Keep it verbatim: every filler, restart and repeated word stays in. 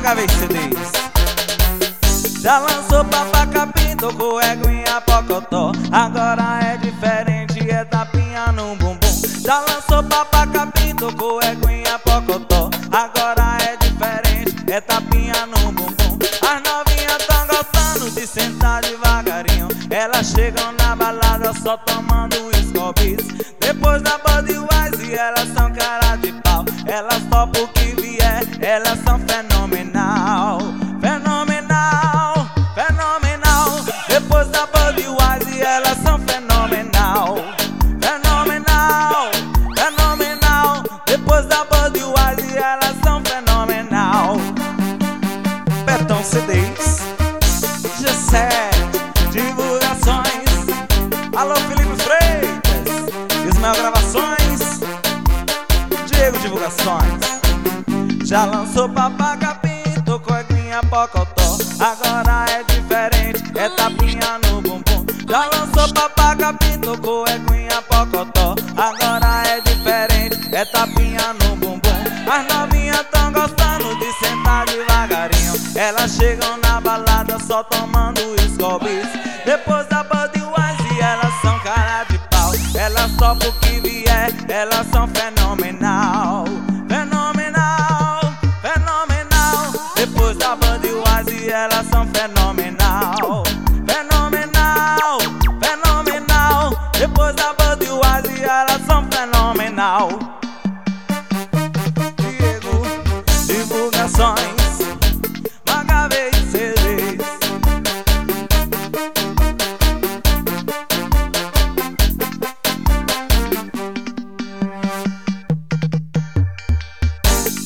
H V C Ds. Já lançou Papá Pinto com Eguinha Pocotó. Agora é diferente, é tapinha no bumbum. Já lançou Papá Pinto com Eguinha Pocotó. Agora é diferente, é tapinha no bumbum. As novinhas tão gostando de sentar devagarinho. Elas chegam na balada só tomando Scobis. Depois da Budweiser elas são cara de pau. Elas topam o que vier, elas são fenomenal. Fenomenal, fenomenal. Depois da Budweiser elas são fenomenal. Fenomenal, fenomenal. Depois da Budweiser elas são fenomenal. Betão C Ds, G sete Divulgações. Alô Felipe Freitas, Ismael Gravações, Diego Divulgações. Já lançou Papá Pinto com Eguinha Pocotó. Agora é diferente, é tapinha no bumbum. Já lançou Papá Pinto com Eguinha Pocotó. Agora é diferente, é tapinha no bumbum. As novinhas tão gostando de sentar devagarinho. Elas chegam na balada só tomando Scobis. Depois da Budweiser elas são cara de pau. Elas topam o que vier, elas são